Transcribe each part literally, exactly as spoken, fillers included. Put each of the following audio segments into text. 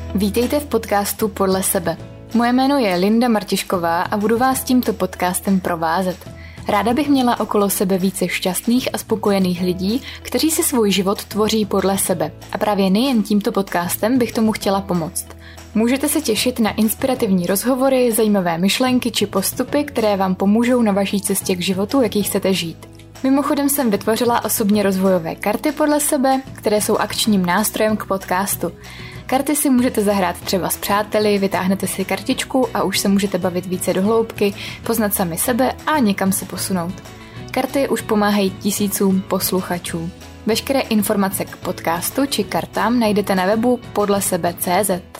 Vítejte v podcastu Podle sebe. Moje jméno je Linda Martišková a budu vás tímto podcastem provázet. Ráda bych měla okolo sebe více šťastných a spokojených lidí, kteří si svůj život tvoří podle sebe. A právě nejen tímto podcastem bych tomu chtěla pomoct. Můžete se těšit na inspirativní rozhovory, zajímavé myšlenky či postupy, které vám pomůžou na vaší cestě k životu, jaký chcete žít. Mimochodem jsem vytvořila osobně rozvojové karty podle sebe, které jsou akčním nástrojem k podcastu. Karty si můžete zahrát třeba s přáteli, vytáhnete si kartičku a už se můžete bavit více do hloubky, poznat sami sebe a někam se posunout. Karty už pomáhají tisícům posluchačů. Veškeré informace k podcastu či kartám najdete na webu podle sebe tečka cé zet.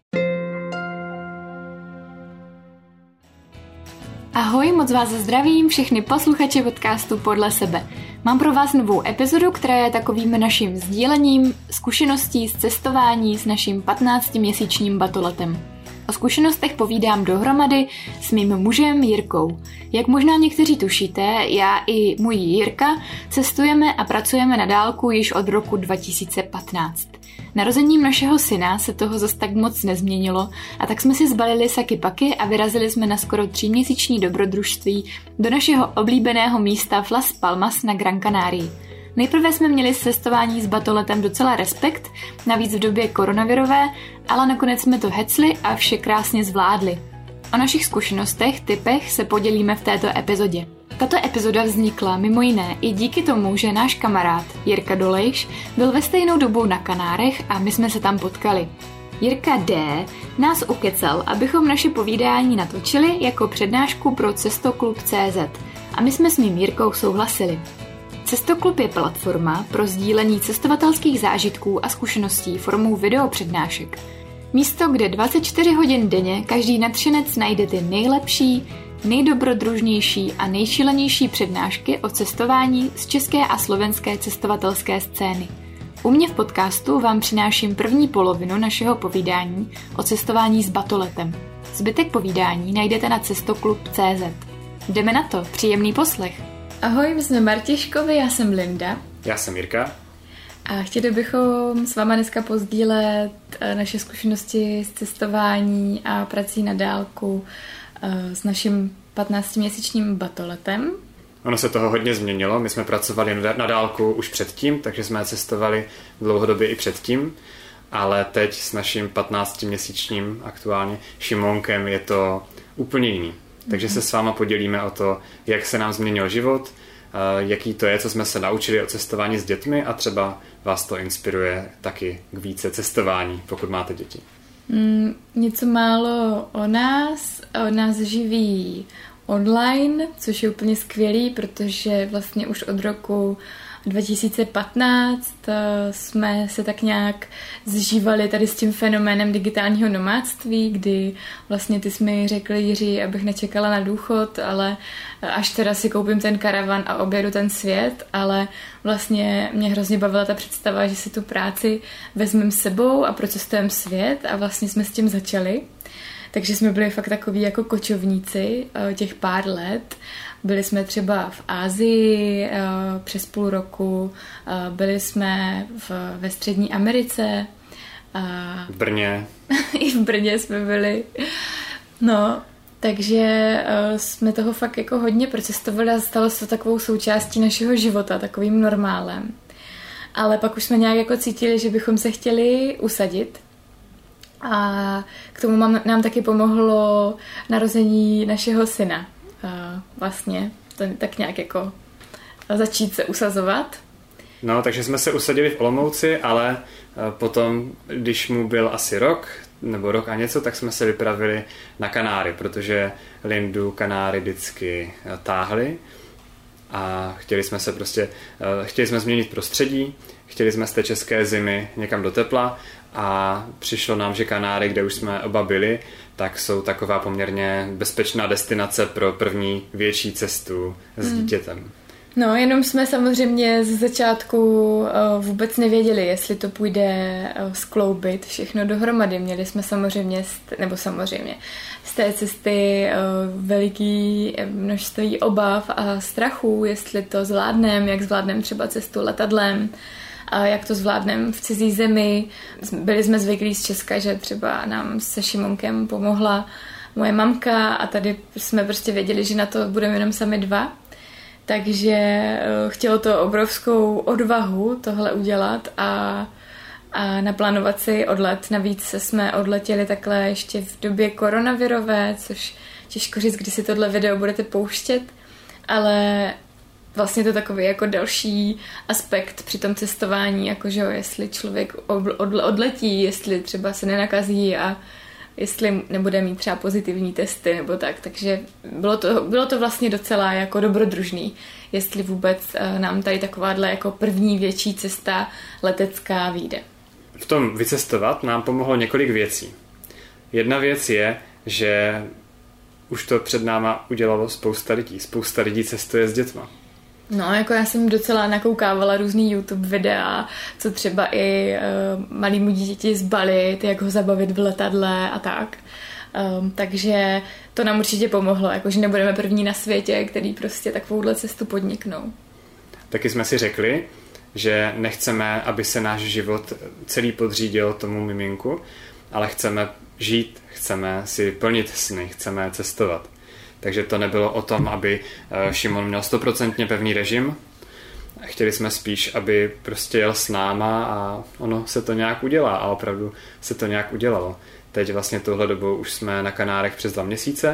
Ahoj, moc vás zdravím všechny posluchače podcastu Podle sebe. Mám pro vás novou epizodu, která je takovým naším sdílením zkušeností z cestování s naším patnáctiměsíčním batoletem. O zkušenostech povídám dohromady s mým mužem Jirkou. Jak možná někteří tušíte, já i můj Jirka cestujeme a pracujeme na dálku již od roku dva tisíce patnáct. Narozením našeho syna se toho zas tak moc nezměnilo a tak jsme si zbalili saky paky a vyrazili jsme na skoro tříměsíční dobrodružství do našeho oblíbeného místa v Las Palmas na Gran Canarii. Nejprve jsme měli s cestování s batoletem docela respekt, navíc v době koronavirové, ale nakonec jsme to hecli a vše krásně zvládli. O našich zkušenostech, tipech se podělíme v této epizodě. Tato epizoda vznikla mimo jiné i díky tomu, že náš kamarád Jirka Dolejš byl ve stejnou dobu na Kanárech a my jsme se tam potkali. Jirka D. nás ukecal, abychom naše povídání natočili jako přednášku pro Cestoklub tečka cé zet a my jsme s mým Jirkou souhlasili. Cestoklub je platforma pro sdílení cestovatelských zážitků a zkušeností formou videopřednášek. Místo, kde dvacet čtyři hodin denně každý nadšenec najde ty nejlepší, nejdobrodružnější a nejšílenější přednášky o cestování z české a slovenské cestovatelské scény. U mě v podcastu vám přináším první polovinu našeho povídání o cestování s batoletem. Zbytek povídání najdete na cestoklub tečka cé zet. Jdeme na to, příjemný poslech. Ahoj, my jsme Martiškovi, já jsem Linda. Já jsem Jirka. A chtěli bychom s váma dneska pozdílet naše zkušenosti z cestování a prací na dálku s naším patnáctiměsíčním batoletem. Ono se toho hodně změnilo, my jsme pracovali na dálku už předtím, takže jsme cestovali dlouhodobě i předtím, ale teď s naším patnáctiměsíčním aktuálně Šimonkem je to úplně jiný. Takže mm-hmm. se s váma podělíme o to, jak se nám změnil život, jaký to je, co jsme se naučili o cestování s dětmi a třeba vás to inspiruje taky k více cestování, pokud máte děti. Mm, něco málo o nás. O nás živí online, což je úplně skvělý, protože vlastně už od roku dva tisíce patnáct jsme se tak nějak zžívali tady s tím fenoménem digitálního nomádství, kdy vlastně ty jsi mi řekl, Jiří, abych nečekala na důchod, ale až teda si koupím ten karavan a objedu ten svět, ale vlastně mě hrozně bavila ta představa, že si tu práci vezmeme s sebou a procestujeme svět a vlastně jsme s tím začali. Takže jsme byli fakt takový jako kočovníci těch pár let. Byli jsme třeba v Asii přes půl roku, byli jsme v, ve Střední Americe. V Brně. I v Brně jsme byli. No, takže jsme toho fakt jako hodně procestovali a stalo se to takovou součástí našeho života, takovým normálem. Ale pak už jsme nějak jako cítili, že bychom se chtěli usadit. A k tomu mám, nám taky pomohlo narození našeho syna. Vlastně to tak nějak jako začít se usazovat. No, takže jsme se usadili v Olomouci, ale potom, když mu byl asi rok, nebo rok a něco, tak jsme se vypravili na Kanáry, protože Lindu Kanáry vždycky táhly a chtěli jsme se prostě, chtěli jsme změnit prostředí, chtěli jsme z té české zimy někam do tepla a přišlo nám, že Kanáry, kde už jsme oba byli, tak jsou taková poměrně bezpečná destinace pro první větší cestu s dítětem. No, jenom jsme samozřejmě z začátku vůbec nevěděli, jestli to půjde skloubit všechno dohromady. Měli jsme samozřejmě, nebo samozřejmě, z té cesty veliký množství obav a strachů, jestli to zvládneme, jak zvládneme třeba cestu letadlem, a jak to zvládneme v cizí zemi. Byli jsme zvyklí z Česka, že třeba nám se Šimonkem pomohla moje mamka a tady jsme prostě věděli, že na to budeme jenom sami dva. Takže chtělo to obrovskou odvahu tohle udělat a, a naplánovat si odlet. Navíc jsme odletěli takhle ještě v době koronavirové, což těžko říct, kdy si tohle video budete pouštět, ale vlastně to takový jako další aspekt při tom cestování, jakože jestli člověk odletí, jestli třeba se nenakazí a jestli nebude mít třeba pozitivní testy nebo tak, takže bylo to, bylo to vlastně docela jako dobrodružný, jestli vůbec nám tady takováhle jako první větší cesta letecká vyjde. V tom vycestovat nám pomohlo několik věcí. Jedna věc je, že už to před náma udělalo spousta lidí. Spousta lidí cestuje s dětma. No, jako já jsem docela nakoukávala různý YouTube videa, co třeba i uh, malýmu dítěti zbalit, jak ho zabavit v letadle a tak. Um, takže to nám určitě pomohlo, jakože nebudeme první na světě, který prostě takovouhle cestu podniknou. Taky jsme si řekli, že nechceme, aby se náš život celý podřídil tomu miminku, ale chceme žít, chceme si plnit sny, chceme cestovat. Takže to nebylo o tom, aby Šimon měl stoprocentně pevný režim. Chtěli jsme spíš, aby prostě jel s náma a ono se to nějak udělá a opravdu se to nějak udělalo. Teď vlastně touhle dobou už jsme na Kanárech přes dva měsíce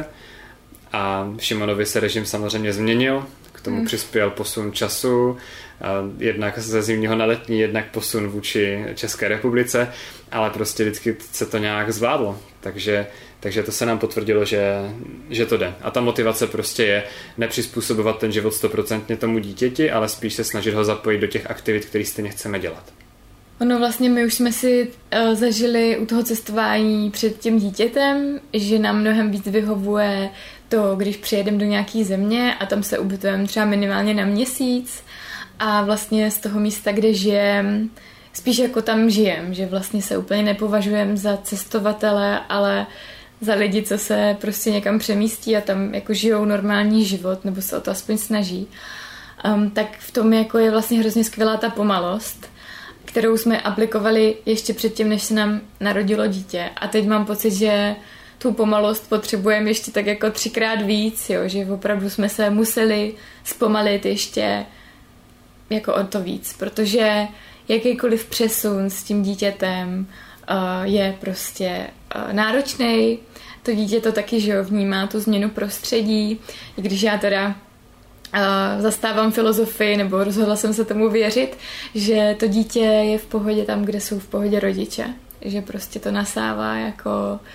a Šimonovi se režim samozřejmě změnil. K tomu hmm. přispěl posun času, jednak ze zimního na letní, jednak posun vůči České republice, ale prostě vždycky se to nějak zvládlo. Takže Takže to se nám potvrdilo, že, že to jde. A ta motivace prostě je nepřizpůsobovat ten život stoprocentně tomu dítěti, ale spíš se snažit ho zapojit do těch aktivit, které stejně chceme dělat. Ono vlastně my už jsme si uh, zažili u toho cestování před tím dítětem, že nám mnohem víc vyhovuje to, když přijedeme do nějaké země a tam se ubytujeme třeba minimálně na měsíc a vlastně z toho místa, kde žijem, spíš jako tam žijem, že vlastně se úplně nepovažujeme za cestovatele, ale za lidi, co se prostě někam přemístí a tam jako žijou normální život, nebo se o to aspoň snaží. Um, tak v tom jako je vlastně hrozně skvělá ta pomalost, kterou jsme aplikovali ještě předtím, než se nám narodilo dítě. A teď mám pocit, že tu pomalost potřebujeme ještě tak jako třikrát víc, jo? Že opravdu jsme se museli zpomalit ještě jako o to víc, protože jakýkoliv přesun s tím dítětem uh, je prostě uh, náročný. To dítě to taky, že jo, vnímá tu změnu prostředí. I když já teda uh, zastávám filozofii, nebo rozhodla jsem se tomu věřit, že to dítě je v pohodě tam, kde jsou v pohodě rodiče. Že prostě to nasává jako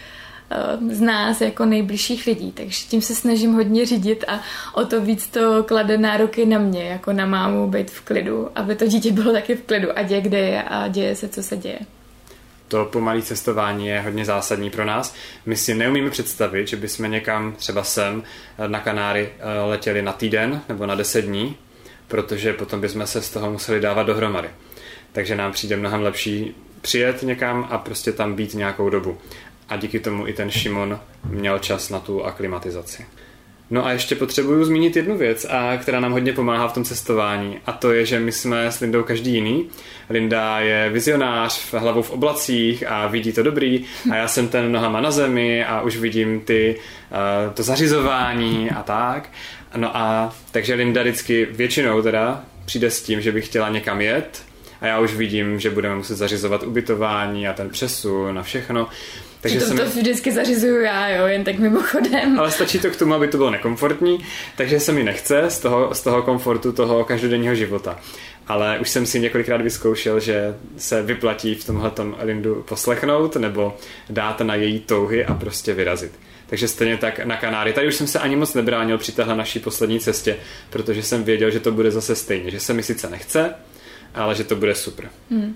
uh, z nás jako nejbližších lidí. Takže tím se snažím hodně řídit a o to víc to klade nároky na mě, jako na mámu, být v klidu, aby to dítě bylo taky v klidu a děje, kde je a děje se, co se děje. To pomalé cestování je hodně zásadní pro nás. My si neumíme představit, že bychom někam třeba sem na Kanáry letěli na týden nebo na deset dní, protože potom bychom se z toho museli dávat dohromady. Takže nám přijde mnohem lepší přijet někam a prostě tam být nějakou dobu. A díky tomu i ten Šimon měl čas na tu aklimatizaci. No a ještě potřebuju zmínit jednu věc, a která nám hodně pomáhá v tom cestování, a to je, že my jsme s Lindou každý jiný. Linda je vizionář, hlavou v oblacích a vidí to dobrý, a já jsem ten nohama na zemi a už vidím ty, to zařizování a tak. No a takže Linda vždycky většinou teda přijde s tím, že by chtěla někam jet, a já už vidím, že budeme muset zařizovat ubytování a ten přesun a všechno. Takže to, to mi... vždycky zařizuju já, jo, jen tak mimochodem. Ale stačí to k tomu, aby to bylo nekomfortní, takže se mi nechce z toho, z toho komfortu toho každodenního života. Ale už jsem si několikrát vyzkoušel, že se vyplatí v tomhletom Lindu poslechnout nebo dát na její touhy a prostě vyrazit. Takže stejně tak na Kanáry. Tady už jsem se ani moc nebránil při téhle naší poslední cestě, protože jsem věděl, že to bude zase stejně, že se mi sice nechce, ale že to bude super. Hmm.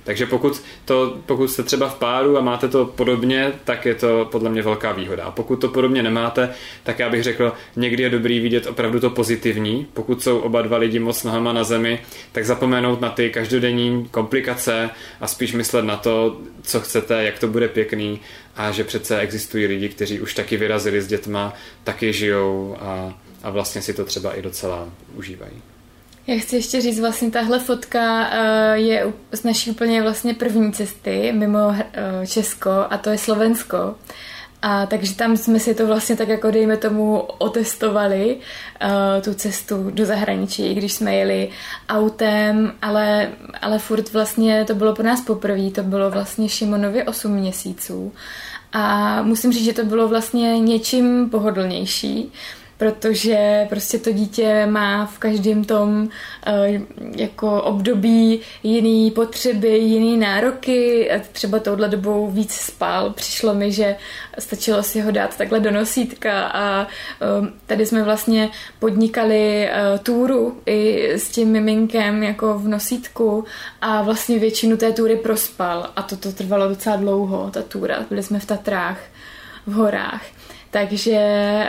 Takže pokud, to, pokud jste třeba v páru a máte to podobně, tak je to podle mě velká výhoda. A pokud to podobně nemáte, tak já bych řekl, někdy je dobrý vidět opravdu to pozitivní. Pokud jsou oba dva lidi moc nohama na zemi, tak zapomenout na ty každodenní komplikace a spíš myslet na to, co chcete, jak to bude pěkný a že přece existují lidi, kteří už taky vyrazili s dětma, taky žijou a, a vlastně si to třeba i docela užívají. Já chci ještě říct, vlastně tahle fotka je z naší úplně vlastně první cesty mimo Česko a to je Slovensko. A takže tam jsme si to vlastně tak jako dejme tomu otestovali uh, tu cestu do zahraničí, když jsme jeli autem, ale, ale furt vlastně to bylo pro nás poprvé, to bylo vlastně Šimonovi osm měsíců a musím říct, že to bylo vlastně něčím pohodlnější, protože prostě to dítě má v každém tom jako období jiný potřeby, jiný nároky. Třeba touhle dobou víc spal. Přišlo mi, že stačilo si ho dát takhle do nosítka a tady jsme vlastně podnikali túru i s tím miminkem jako v nosítku a vlastně většinu té túry prospal a to, to trvalo docela dlouho, ta túra. Byli jsme v Tatrách, v horách. Takže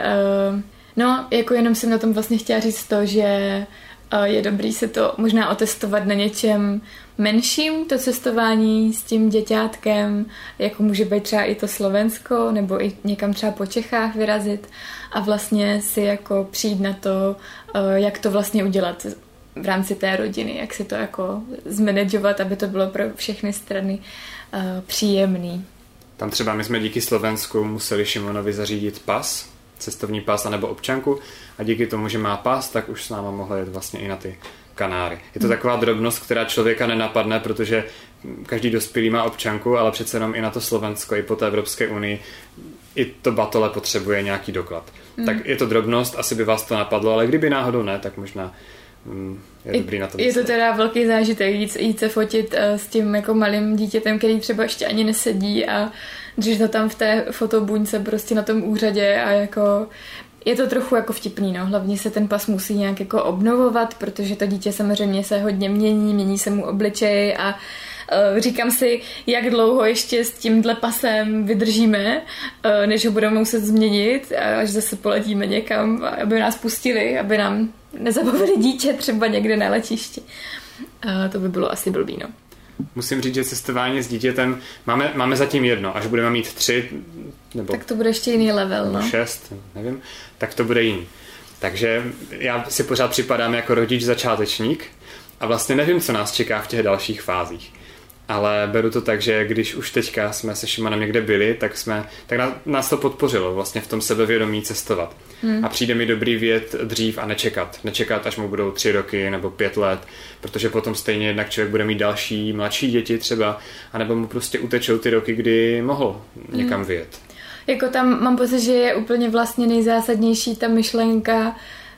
no, jako jenom jsem na tom vlastně chtěla říct to, že je dobrý se to možná otestovat na něčem menším, to cestování s tím děťátkem, jako může být třeba i to Slovensko, nebo i někam třeba po Čechách vyrazit a vlastně si jako přijít na to, jak to vlastně udělat v rámci té rodiny, jak si to jako zmanagovat, aby to bylo pro všechny strany příjemný. Tam třeba my jsme díky Slovensku museli Šimonovi zařídit pas, cestovní pas anebo občanku a díky tomu, že má pas, tak už s náma mohla jet vlastně i na ty Kanáry. Je to hmm. taková drobnost, která člověka nenapadne, protože každý dospělý má občanku, ale přece jenom i na to Slovensko, i po té Evropské unii, i to batole potřebuje nějaký doklad. Hmm. Tak je to drobnost, asi by vás to napadlo, ale kdyby náhodou ne, tak možná mm, je dobrý na to myslet. Je to teda velký zážitek jít, jít se fotit uh, s tím jako malým dítětem, který třeba ještě ani nesedí a drží to tam v té fotobuňce prostě na tom úřadě a jako je to trochu jako vtipný, no. Hlavně se ten pas musí nějak jako obnovovat, protože to dítě samozřejmě se hodně mění, mění se mu obličej a uh, říkám si, jak dlouho ještě s tímhle pasem vydržíme, uh, než ho budeme muset změnit, až zase poletíme někam, aby nás pustili, aby nám nezabavili dítě třeba někde na letišti. Uh, to by bylo asi blbý, no. Musím říct, že cestování s dítětem máme, máme zatím jedno, až budeme mít tři nebo tak to bude ještě jiný level, no. šest, nevím, tak to bude jiný. Takže já si pořád připadám jako rodič začátečník a vlastně nevím, co nás čeká v těch dalších fázích. Ale beru to tak, že když už teďka jsme se Šimonem někde byli, tak, jsme, tak nás to podpořilo vlastně v tom sebevědomí cestovat. Hmm. A přijde mi dobrý vědět dřív a nečekat. Nečekat, až mu budou tři roky nebo pět let, protože potom stejně jednak člověk bude mít další mladší děti třeba, anebo mu prostě utečou ty roky, kdy mohl někam hmm. vyjet. Jako tam mám pocit, že je úplně vlastně nejzásadnější ta myšlenka,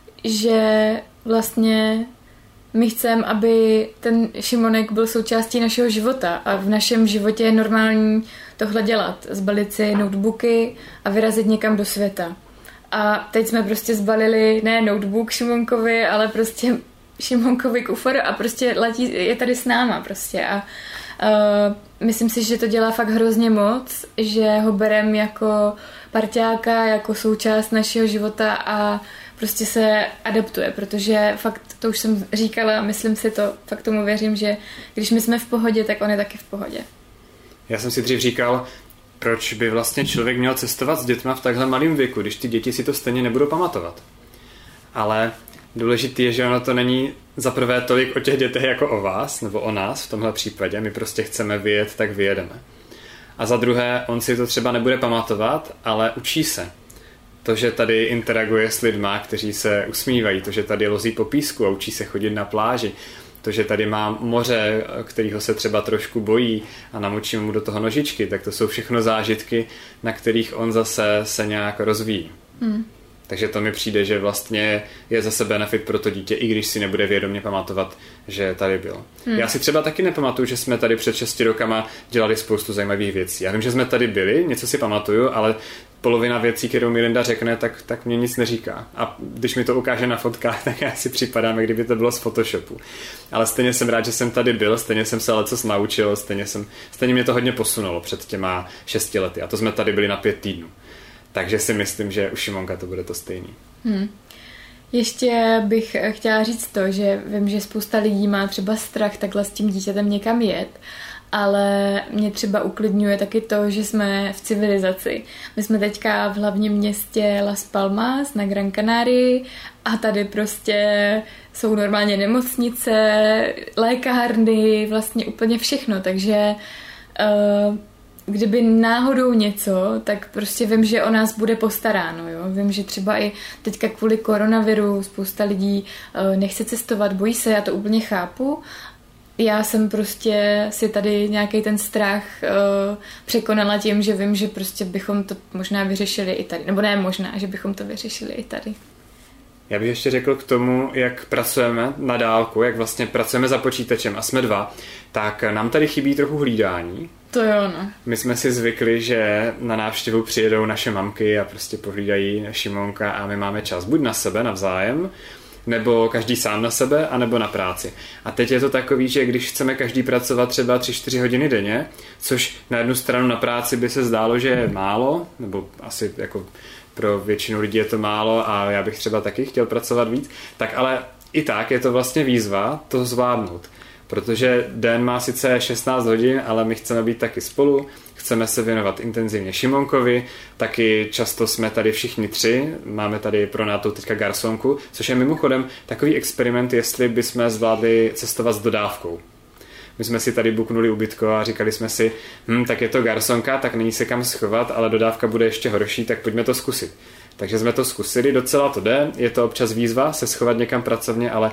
že vlastně my chceme, aby ten Šimonek byl součástí našeho života a v našem životě je normální tohle dělat. Zbalit si notebooky a vyrazit někam do světa. A teď jsme prostě zbalili ne notebook Šimonkovi, ale prostě Šimonkovi kufr a prostě letí, je tady s náma prostě. A uh, myslím si, že to dělá fakt hrozně moc, že ho berem jako parťáka, jako součást našeho života a prostě se adaptuje, protože fakt, to už jsem říkala, myslím si to, fakt tomu věřím, že když my jsme v pohodě, tak on je taky v pohodě. Já jsem si dřív říkal, proč by vlastně člověk měl cestovat s dětma v takhle malém věku, když ty děti si to stejně nebudou pamatovat. Ale důležité je, že ono to není za prvé tolik o těch dětech jako o vás, nebo o nás v tomhle případě, my prostě chceme vyjet, tak vyjedeme. A za druhé, on si to třeba nebude pamatovat, ale učí se. To, že tady interaguje s lidma, kteří se usmívají, to, že tady lozí po písku a učí se chodit na pláži, to, že tady má moře, kterého se třeba trošku bojí a namočím mu do toho nožičky, tak to jsou všechno zážitky, na kterých on zase se nějak rozvíjí. Hmm. Takže to mi přijde, že vlastně je zase benefit pro to dítě, i když si nebude vědomě pamatovat, že tady byl. Hmm. Já si třeba taky nepamatuju, že jsme tady před šesti rokama dělali spoustu zajímavých věcí. Já vím, že jsme tady byli, něco si pamatuju, ale polovina věcí, kterou mi Linda řekne, tak, tak mě nic neříká. A když mi to ukáže na fotkách, tak já si připadám, jak kdyby to bylo z Photoshopu. Ale stejně jsem rád, že jsem tady byl, stejně jsem se lecos naučil, stejně, jsem, stejně mě to hodně posunulo před těma šesti lety. A to jsme tady byli na pět týdnů. Takže si myslím, že u Šimonka to bude to stejný. Hmm. Ještě bych chtěla říct to, že vím, že spousta lidí má třeba strach takhle s tím dítětem někam jet, ale mě třeba uklidňuje taky to, že jsme v civilizaci. My jsme teďka v hlavním městě Las Palmas na Gran Canarii a tady prostě jsou normálně nemocnice, lékárny, vlastně úplně všechno, takže uh, kdyby náhodou něco, tak prostě vím, že o nás bude postaráno. Jo? Vím, že třeba i teďka kvůli koronaviru spousta lidí uh, nechce cestovat, bojí se, já to úplně chápu. Já jsem prostě si tady nějaký ten strach uh, překonala tím, že vím, že prostě bychom to možná vyřešili i tady. Nebo ne možná, že bychom to vyřešili i tady. Já bych ještě řekl k tomu, jak pracujeme na dálku, jak vlastně pracujeme za počítačem a jsme dva, tak nám tady chybí trochu hlídání. To jo, no. My jsme si zvykli, že na návštěvu přijedou naše mamky a prostě pohlídají Šimonka a my máme čas buď na sebe navzájem, nebo každý sám na sebe, anebo na práci. A teď je to takový, že když chceme každý pracovat třeba tři čtyři hodiny denně, což na jednu stranu na práci by se zdálo, že je málo, nebo asi jako pro většinu lidí je to málo a já bych třeba taky chtěl pracovat víc, tak ale i tak je to vlastně výzva to zvládnout. Protože den má sice šestnáct hodin, ale my chceme být taky spolu, chceme se věnovat intenzivně Šimonkovi, taky často jsme tady všichni tři, máme tady pronatou teďka garsonku, což je mimochodem takový experiment, jestli bychom zvládli cestovat s dodávkou. My jsme si tady buknuli ubytko a říkali jsme si, hm, tak je to garsonka, tak není se kam schovat, ale dodávka bude ještě horší, tak pojďme to zkusit. Takže jsme to zkusili, docela to jde, je to občas výzva se schovat někam pracovně, ale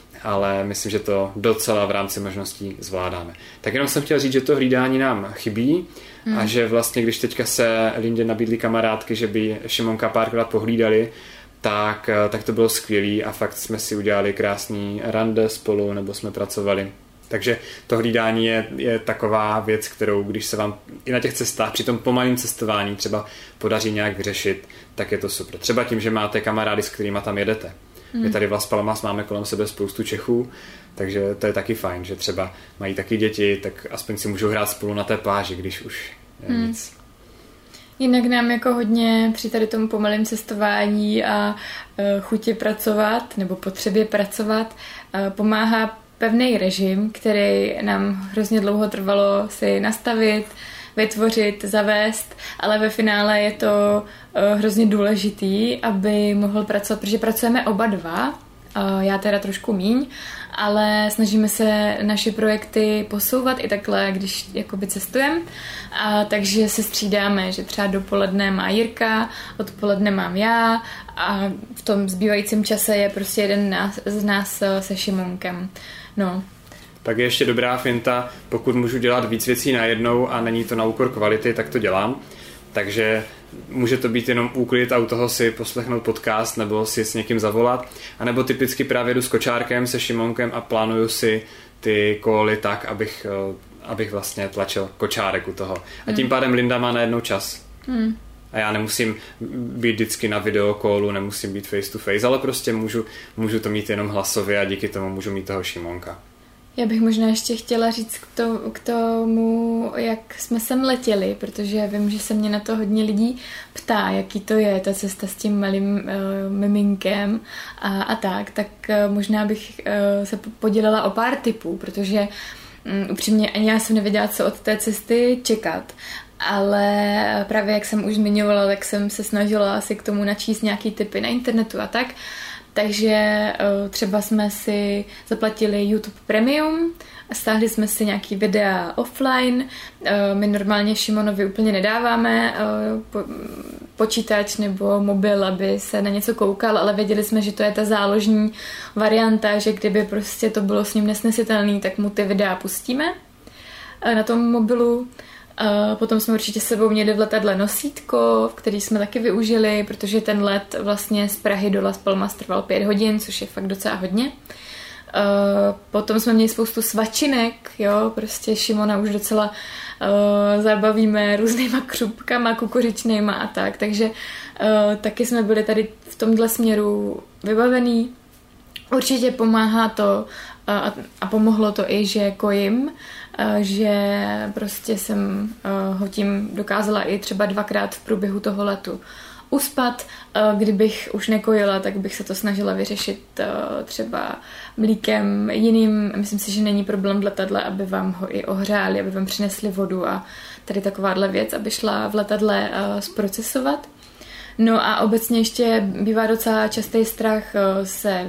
ale myslím, že to docela v rámci možností zvládáme. Tak jenom jsem chtěl říct, že to hlídání nám chybí hmm. a že vlastně, když teďka se Lindě nabídly kamarádky, že by Šimonka párkrát pohlídali, tak, tak to bylo skvělý a fakt jsme si udělali krásný rande spolu, nebo jsme pracovali. Takže to hlídání je, je taková věc, kterou když se vám i na těch cestách, při tom pomalém cestování třeba podaří nějak vyřešit, tak je to super. Třeba tím, že máte kamarády, s kterými tam jedete. My tady v Las Palmas máme kolem sebe spoustu Čechů, takže to je taky fajn, že třeba mají taky děti, tak aspoň si můžou hrát spolu na té pláži, když už je hmm. nic. Jinak nám jako hodně při tady tomu pomalém cestování a uh, chuti pracovat, nebo potřebě pracovat, uh, pomáhá pevný režim, který nám hrozně dlouho trvalo si nastavit, vytvořit, zavést, ale ve finále je to uh, hrozně důležitý, aby mohl pracovat, protože pracujeme oba dva, uh, já teda trošku míň, ale snažíme se naše projekty posouvat i takhle, když jakoby cestujeme, a takže se střídáme, že třeba dopoledne má Jirka, odpoledne mám já a v tom zbývajícím čase je prostě jeden nás, z nás se Šimonkem. No. Tak je ještě dobrá finta, pokud můžu dělat víc věcí najednou a není to na úkor kvality, tak to dělám. Takže může to být jenom úklid a u toho si poslechnout podcast nebo si s někým zavolat. A nebo typicky právě jdu s kočárkem, se Šimonkem a plánuju si ty koly tak, abych, abych vlastně tlačil kočárek u toho. A tím pádem Linda má najednou čas. Hmm. A já nemusím být vždycky na videokólu, nemusím být face to face, ale prostě můžu, můžu to mít jenom hlasově a díky tomu můžu mít toho Šimonka. Já bych možná ještě chtěla říct k, to, k tomu, jak jsme sem letěli, protože vím, že se mě na to hodně lidí ptá, jaký to je, ta cesta s tím malým uh, miminkem a, a tak, tak uh, možná bych uh, se podělila o pár tipů, protože um, upřímně ani já jsem nevěděla, co od té cesty čekat. Ale právě jak jsem už zmiňovala, tak jsem se snažila asi k tomu načíst nějaký tipy na internetu a tak. Takže třeba jsme si zaplatili YouTube Premium, stáhli jsme si nějaký videa offline, my normálně Šimonovi úplně nedáváme počítač nebo mobil, aby se na něco koukal, ale věděli jsme, že to je ta záložní varianta, že kdyby prostě to bylo s ním nesnesitelný, tak mu ty videa pustíme na tom mobilu. Uh, potom jsme určitě s sebou měli v letadle nosítko, který jsme taky využili, protože ten let vlastně z Prahy do Las Palmas trval pět hodin, což je fakt docela hodně. Uh, potom jsme měli spoustu svačinek, jo, prostě Šimona už docela uh, zabavíme různýma křupkama, kukuřičnýma a tak, takže uh, taky jsme byli tady v tomhle směru vybavený. Určitě pomáhá to uh, a, a pomohlo to i, že kojím, uh, že prostě jsem uh, ho tím dokázala i třeba dvakrát v průběhu toho letu uspat. Kdybych už nekojila, tak bych se to snažila vyřešit třeba mlíkem jiným. Myslím si, že není problém v letadle, aby vám ho i ohřáli, aby vám přinesli vodu a tady takováhle věc, aby šla v letadle zprocesovat. No a obecně ještě bývá docela častý strach se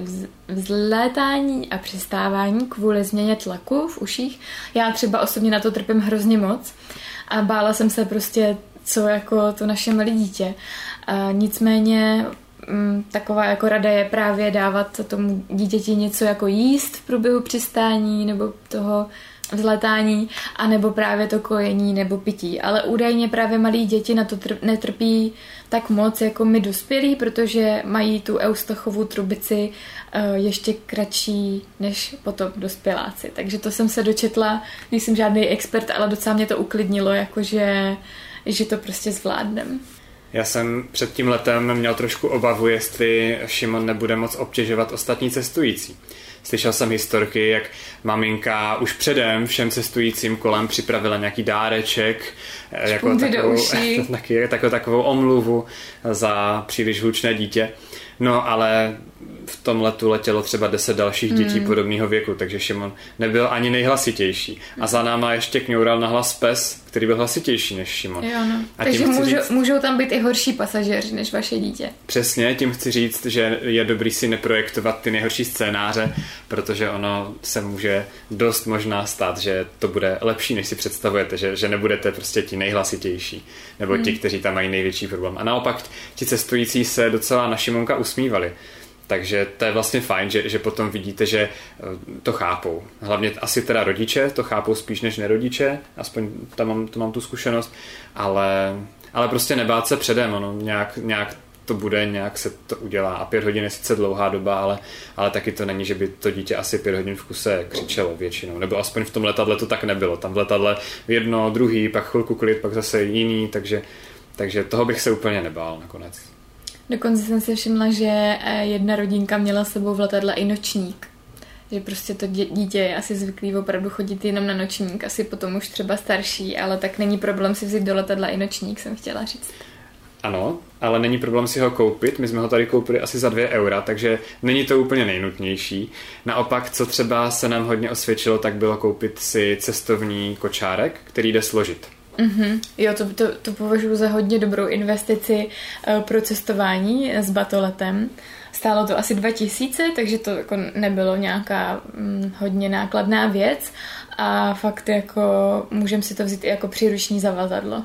vzlétání a přistávání kvůli změně tlaku v uších. Já třeba osobně na to trpím hrozně moc a bála jsem se prostě, co jako to naše malé dítě. A nicméně m, taková jako rada je právě dávat tomu dítěti něco jako jíst v průběhu přistání nebo toho vzletání, anebo právě to kojení nebo pití. Ale údajně právě malí děti na to trp, netrpí tak moc jako my dospělí, protože mají tu Eustachovu trubici uh, ještě kratší než potom dospěláci. Takže to jsem se dočetla, nejsem žádný expert, ale docela mě to uklidnilo, jakože že to prostě zvládnem. Já jsem před tím letem měl trošku obavu, jestli Šimon nebude moc obtěžovat ostatní cestující. Slyšel jsem historky, jak maminka už předem všem cestujícím kolem připravila nějaký dáreček, jako takovou, taky, takovou, takovou omluvu za příliš hlučné dítě. No ale v tom letu letělo třeba deset dalších dětí mm. podobného věku, takže Šimon nebyl ani nejhlasitější. A za náma ještě kňoural na hlas pes, který byl hlasitější než Šimon. Jo, no. Takže můžou, říct, můžou tam být i horší pasažéři než vaše dítě. Přesně, tím chci říct, že je dobrý si neprojektovat ty nejhorší scénáře, protože ono se může dost možná stát, že to bude lepší, než si představujete, že, že nebudete prostě ti nejhlasitější, nebo mm. ti, kteří tam mají největší problém. A naopak ti cestující se docela na Šimonka usmívali. Takže to je vlastně fajn, že, že potom vidíte, že to chápou. Hlavně asi teda rodiče to chápou spíš než nerodiče, aspoň tam mám, to mám tu zkušenost, ale, ale prostě nebát se předem, ono nějak, nějak to bude, nějak se to udělá. A pět hodin je sice dlouhá doba, ale, ale taky to není, že by to dítě asi pět hodin v kuse křičelo většinou. Nebo aspoň v tom letadle to tak nebylo. Tam v letadle jedno, druhý, pak chvilku klid, pak zase jiný, takže, takže toho bych se úplně nebál nakonec. Dokonce jsem si všimla, že jedna rodinka měla s sebou v letadle i nočník. Že prostě to dítě je asi zvyklý opravdu chodit jenom na nočník, asi potom už třeba starší, ale tak není problém si vzít do letadla i nočník, jsem chtěla říct. Ano, ale není problém si ho koupit. My jsme ho tady koupili asi za dvě eura, takže není to úplně nejnutnější. Naopak, co třeba se nám hodně osvědčilo, tak bylo koupit si cestovní kočárek, který jde složit. Mm-hmm. Jo, to, to, to považuji za hodně dobrou investici uh, pro cestování s batoletem. Stálo to asi dva tisíce, takže to jako nebylo nějaká mm, hodně nákladná věc a fakt jako můžeme si to vzít i jako příruční zavazadlo.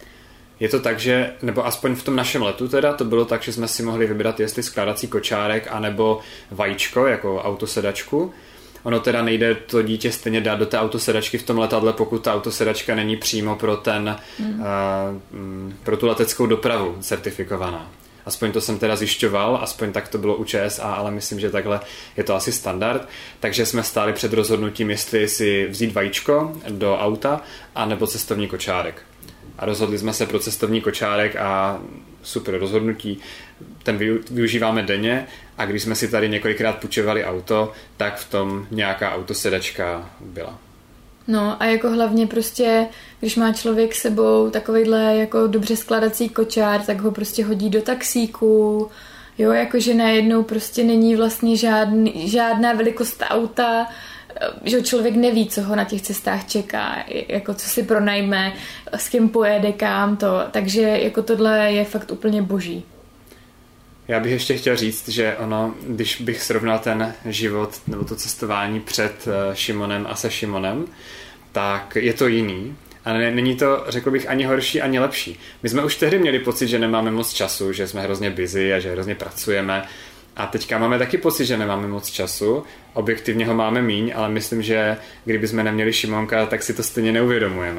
Je to tak, že, nebo aspoň v tom našem letu teda, to bylo tak, že jsme si mohli vybrat jestli skládací kočárek anebo vajíčko jako autosedačku. Ono teda nejde to dítě stejně dát do té autosedačky v tom letadle, pokud ta autosedačka není přímo pro ten, mm. uh, pro tu leteckou dopravu certifikovaná. Aspoň to jsem teda zjišťoval, aspoň tak to bylo u Č S A, ale myslím, že takhle je to asi standard. Takže jsme stáli před rozhodnutím, jestli si vzít vajíčko do auta, anebo cestovní kočárek. A rozhodli jsme se pro cestovní kočárek a super rozhodnutí. Ten využíváme denně a když jsme si tady několikrát půjčovali auto, tak v tom nějaká autosedačka byla. No a jako hlavně prostě, když má člověk s sebou takovejhle jako dobře skladací kočár, tak ho prostě hodí do taxíku, jo, jakože najednou prostě není vlastně žádný, žádná velikost auta, že člověk neví, co ho na těch cestách čeká, jako co si pronajme, s kým pojede, kam to, takže jako tohle je fakt úplně boží. Já bych ještě chtěl říct, že ono, když bych srovnal ten život nebo to cestování před Šimonem a se Šimonem, tak je to jiný. A není to, řekl bych, ani horší, ani lepší. My jsme už tehdy měli pocit, že nemáme moc času, že jsme hrozně busy a že hrozně pracujeme. A teďka máme taky pocit, že nemáme moc času. Objektivně ho máme míň, ale myslím, že kdyby jsme neměli Šimonka, tak si to stejně neuvědomujeme.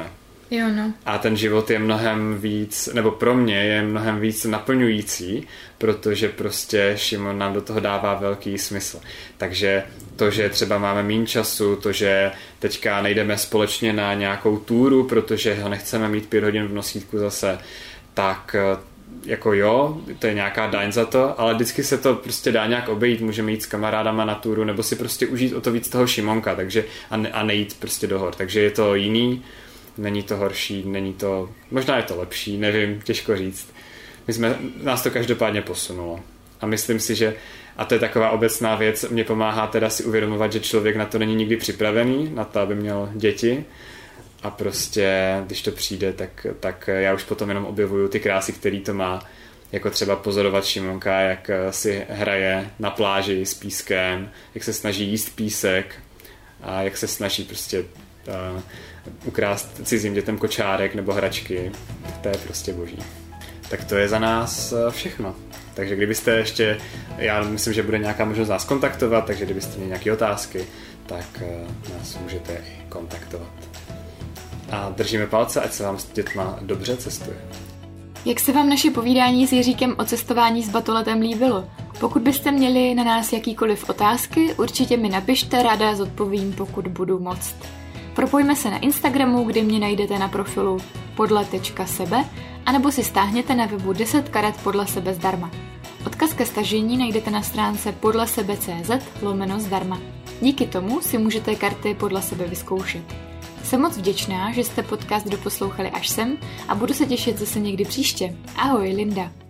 Jo, no. A ten život je mnohem víc, nebo pro mě je mnohem víc naplňující, protože prostě Šimon nám do toho dává velký smysl. Takže to, že třeba máme méně času, to, že teďka nejdeme společně na nějakou túru, protože ho nechceme mít pět hodin v nosítku zase, tak jako jo, to je nějaká daň za to, ale vždycky se to prostě dá nějak obejít, můžeme jít s kamarádama na túru, nebo si prostě užít o to víc toho Šimonka, takže a, ne, a nejít prostě do hor. Takže je to jiný, není to horší, není to, možná je to lepší, nevím, těžko říct. My jsme, nás to každopádně posunulo. A myslím si, že, a to je taková obecná věc, mě pomáhá teda si uvědomovat, že člověk na to není nikdy připravený, na to, aby měl děti. A prostě, když to přijde, tak, tak já už potom jenom objevuju ty krásy, který to má. Jako třeba pozorovat Šimonka, jak si hraje na pláži s pískem, jak se snaží jíst písek a jak se snaží prostě uh, ukrást cizím dětem kočárek nebo hračky. To je prostě boží. Tak to je za nás všechno. Takže kdybyste ještě, já myslím, že bude nějaká možnost nás kontaktovat, takže kdybyste měli nějaké otázky, tak nás můžete i kontaktovat. A držíme palce, ať se vám s dětma dobře cestuje. Jak se vám naše povídání s Jiříkem o cestování s batoletem líbilo? Pokud byste měli na nás jakýkoliv otázky, určitě mi napište, ráda zodpovím, pokud budu moct. Propojme se na Instagramu, kde mě najdete na profilu podle tečka sebe, anebo si stáhněte na webu deset karet podle sebe zdarma. Odkaz ke stažení najdete na stránce podlesebe.cz lomeno zdarma. Díky tomu si můžete karty podle sebe vyzkoušet. Jsem moc vděčná, že jste podcast doposlouchali až sem a budu se těšit zase někdy příště. Ahoj, Linda.